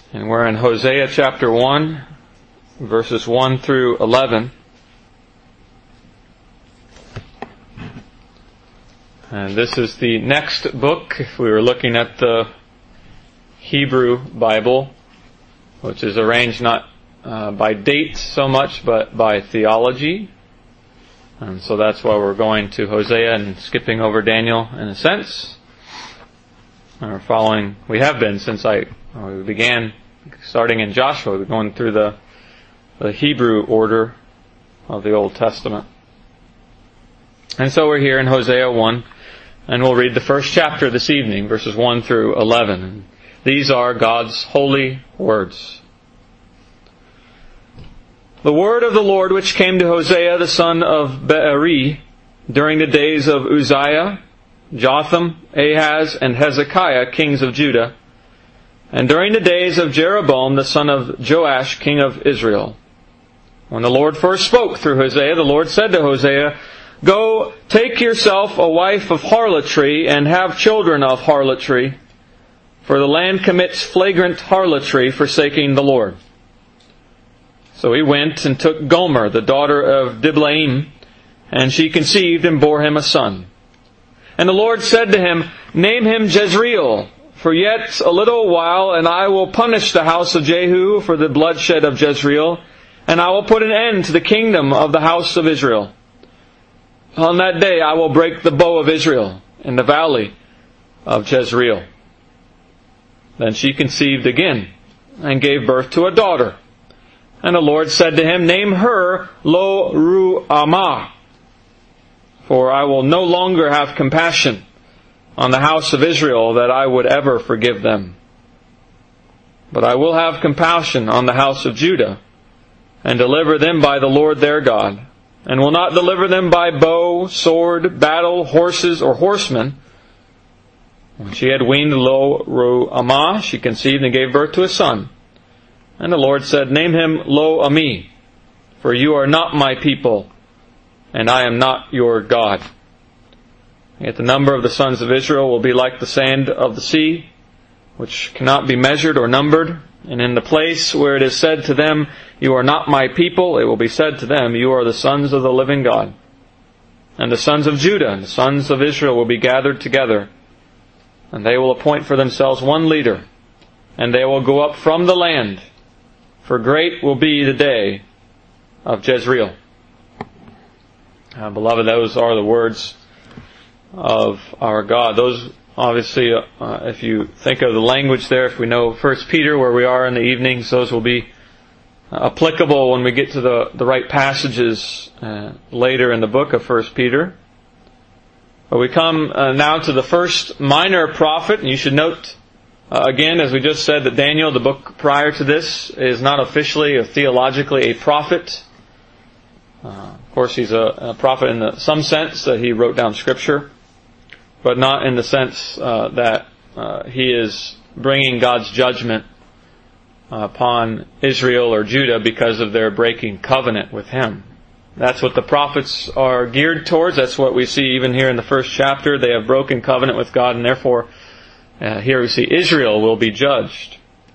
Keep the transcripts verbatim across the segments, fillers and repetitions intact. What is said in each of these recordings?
And we're in Hosea chapter one, verses one through eleven. And this is the next book, if we were looking at the Hebrew Bible, which is arranged not uh, by date so much, but by theology. And so that's why we're going to Hosea and skipping over Daniel in a sense. And we're following, we have been since I we began starting in Joshua, we're going through the, the Hebrew order of the Old Testament. And so we're here in Hosea one, and we'll read the first chapter this evening, verses one through eleven. These are God's holy words. The word of the Lord which came to Hosea the son of Beeri during the days of Uzziah, Jotham, Ahaz, and Hezekiah, kings of Judah, and during the days of Jeroboam the son of Joash, king of Israel. When the Lord first spoke through Hosea, the Lord said to Hosea, "Go, take yourself a wife of harlotry, and have children of harlotry, for the land commits flagrant harlotry, forsaking the Lord." So he went and took Gomer, the daughter of Diblaim, and she conceived and bore him a son. And the Lord said to him, "Name him Jezreel, for yet a little while, and I will punish the house of Jehu for the bloodshed of Jezreel, and I will put an end to the kingdom of the house of Israel. On that day I will break the bow of Israel in the valley of Jezreel." Then she conceived again, and gave birth to a daughter. And the Lord said to him, "Name her Lo-Ruhamah, for I will no longer have compassion on the house of Israel, that I would ever forgive them. But I will have compassion on the house of Judah, and deliver them by the Lord their God, and will not deliver them by bow, sword, battle, horses, or horsemen." When she had weaned Lo-Ruhamah, she conceived and gave birth to a son. And the Lord said, "Name him Lo-Ami, for you are not my people, and I am not your God. Yet the number of the sons of Israel will be like the sand of the sea, which cannot be measured or numbered. And in the place where it is said to them, 'You are not my people,' it will be said to them, 'You are the sons of the living God.' And the sons of Judah and the sons of Israel will be gathered together, and they will appoint for themselves one leader, and they will go up from the land, for great will be the day of Jezreel." Uh, beloved, those are the words of our God. Those, obviously, uh, if you think of the language there, if we know First Peter, where we are in the evenings, those will be uh, applicable when we get to the, the right passages uh, later in the book of First Peter. But we come uh, now to the first minor prophet, and you should note, uh, again, as we just said, that Daniel, the book prior to this, is not officially or theologically a prophet. Uh, of course, he's a, a prophet in the, some sense that he wrote down Scripture, but not in the sense uh, that uh, he is bringing God's judgment uh, upon Israel or Judah because of their breaking covenant with Him. That's what the prophets are geared towards. That's what we see even here in the first chapter. They have broken covenant with God, and therefore uh, here we see Israel will be judged.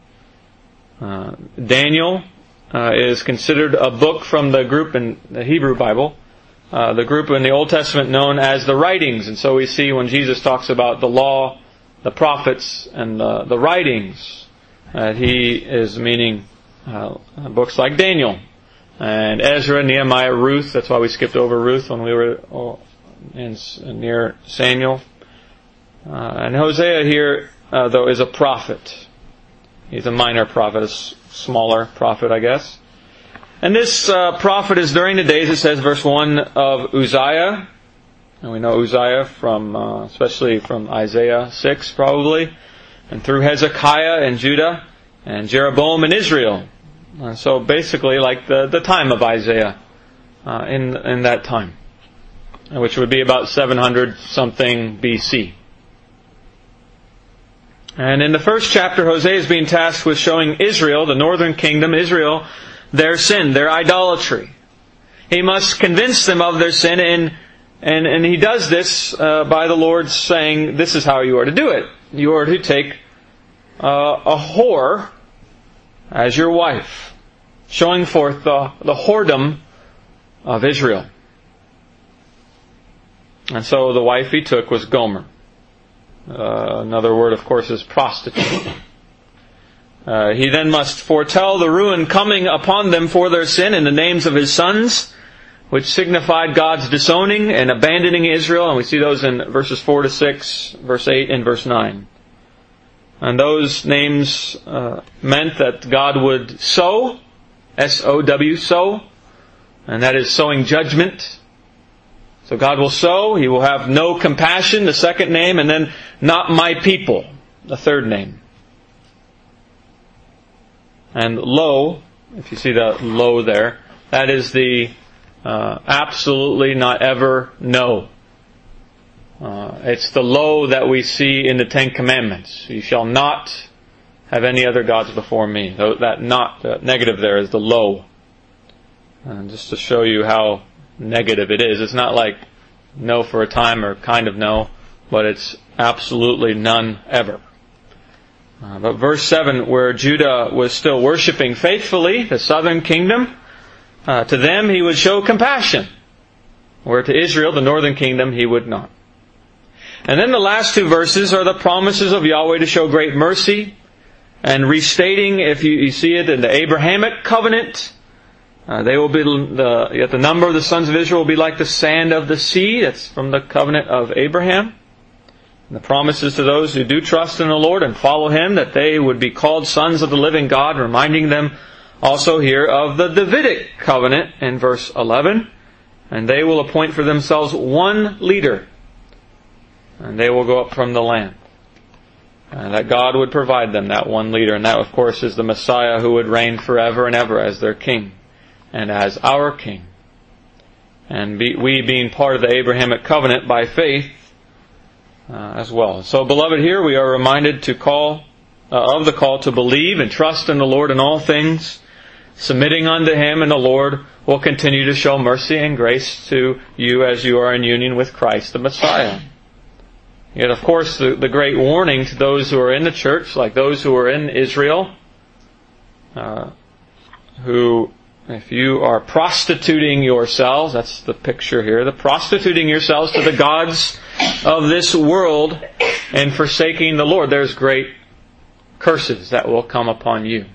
Uh, Daniel uh, is considered a book from the group in the Hebrew Bible, Uh, the group in the Old Testament known as the writings. And so we see when Jesus talks about the law, the prophets, and the, the writings, that uh, he is meaning uh, books like Daniel and Ezra, Nehemiah, Ruth. That's why we skipped over Ruth when we were in, in near Samuel. Uh, and Hosea here, uh, though, is a prophet. He's a minor prophet, a s- smaller prophet, I guess. And this uh, prophet is during the days, it says, verse one, of Uzziah. And we know Uzziah from, uh, especially from Isaiah six, probably. And through Hezekiah in Judah, and Jeroboam in Israel. And so basically like the, the time of Isaiah uh, in, in that time, which would be about seven hundred something B C. And in the first chapter, Hosea is being tasked with showing Israel, the northern kingdom, Israel, their sin, their idolatry. He must convince them of their sin, and and, and he does this uh, by the Lord saying, this is how you are to do it. You are to take uh, a whore as your wife, showing forth the, the whoredom of Israel. And so the wife he took was Gomer. Uh, another word, of course, is prostitute. Uh, he then must foretell the ruin coming upon them for their sin in the names of his sons, which signified God's disowning and abandoning Israel. And we see those in verses four to six, verse eight, and verse nine. And those names uh, meant that God would sow, S O W, sow, and that is sowing judgment. So God will sow, He will have no compassion, the second name, and then not my people, the third name. And lo, if you see the lo there, that is the uh, absolutely not ever no. Uh, it's the lo that we see in the Ten Commandments. You shall not have any other gods before me. That not uh, negative there is the lo. And just to show you how negative it is. It's not like no for a time or kind of no, but it's absolutely none ever. Uh, but verse seven, where Judah was still worshiping faithfully the southern kingdom, uh, to them he would show compassion, where to Israel, the northern kingdom, he would not. And then the last two verses are the promises of Yahweh to show great mercy, and restating, if you, you see it in the Abrahamic covenant, Uh, they will be the yet the number of the sons of Israel will be like the sand of the sea. That's from the covenant of Abraham. And the promises to those who do trust in the Lord and follow Him, that they would be called sons of the living God, reminding them also here of the Davidic covenant in verse eleven. And they will appoint for themselves one leader, and they will go up from the land. And that God would provide them that one leader, and that of course is the Messiah who would reign forever and ever as their king and as our king. And be, we being part of the Abrahamic covenant by faith uh, as well. So, beloved, here we are reminded to call uh, of the call to believe and trust in the Lord in all things, submitting unto Him, and the Lord will continue to show mercy and grace to you as you are in union with Christ the Messiah. Yet, of course, the, the great warning to those who are in the church, like those who are in Israel, uh, who, if you are prostituting yourselves, that's the picture here, the prostituting yourselves to the gods of this world and forsaking the Lord, there's great curses that will come upon you.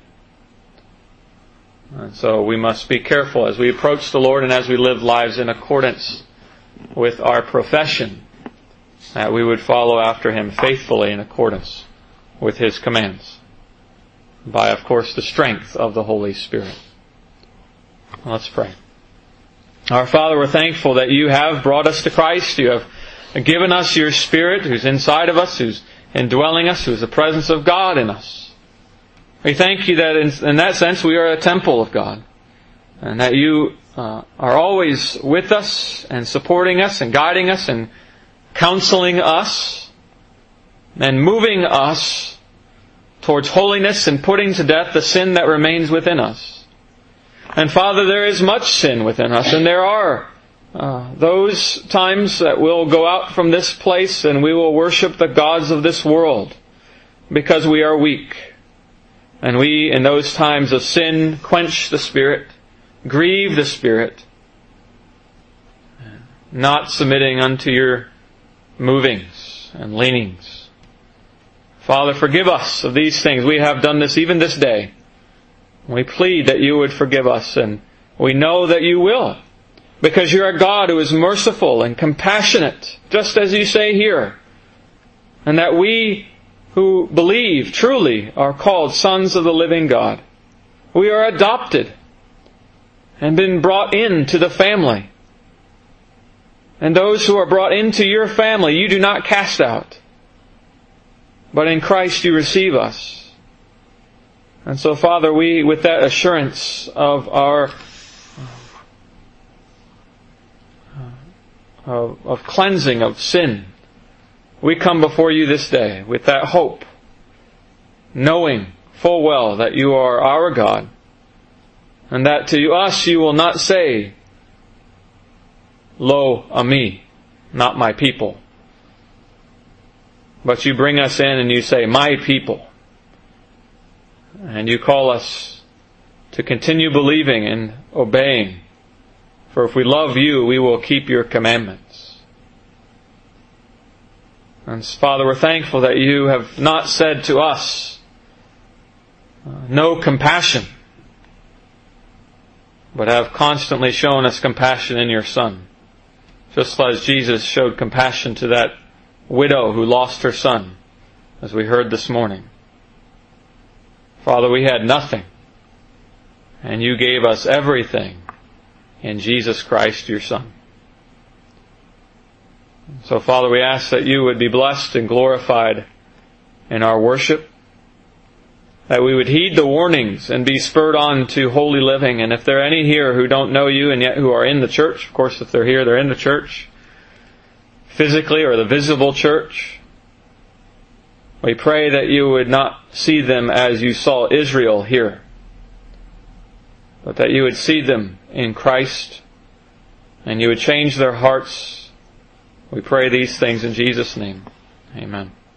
And so we must be careful as we approach the Lord and as we live lives in accordance with our profession, that we would follow after Him faithfully in accordance with His commands, by, of course, the strength of the Holy Spirit. Let's pray. Our Father, we're thankful that You have brought us to Christ. You have given us Your Spirit, who's inside of us, who's indwelling us, who's the presence of God in us. We thank You that in, in that sense we are a temple of God, and that You uh, are always with us and supporting us and guiding us and counseling us and moving us towards holiness and putting to death the sin that remains within us. And Father, there is much sin within us, and there are uh, those times that we'll go out from this place and we will worship the gods of this world because we are weak. And we, in those times of sin, quench the Spirit, grieve the Spirit, not submitting unto Your movings and leanings. Father, forgive us of these things. We have done this even this day. We plead that You would forgive us, and we know that You will, because You're a God who is merciful and compassionate, just as You say here, and that we who believe truly are called sons of the living God. We are adopted and been brought into the family. And those who are brought into Your family, You do not cast out, but in Christ You receive us. And so, Father, we, with that assurance of our of, of cleansing of sin, we come before You this day with that hope, knowing full well that You are our God, and that to us You will not say, Lo a me, not my people. But You bring us in and You say, my people. And you call us to continue believing and obeying. For if we love you, we will keep your commandments. And Father, we're thankful that you have not said to us, uh, no compassion, but have constantly shown us compassion in your Son. Just as Jesus showed compassion to that widow who lost her son, as we heard this morning. Father, we had nothing, and you gave us everything in Jesus Christ, your Son. So, Father, we ask that you would be blessed and glorified in our worship, that we would heed the warnings and be spurred on to holy living. And if there are any here who don't know you and yet who are in the church, of course, if they're here, they're in the church, physically or the visible church, we pray that you would not see them as you saw Israel here, but that you would see them in Christ and you would change their hearts. We pray these things in Jesus' name. Amen.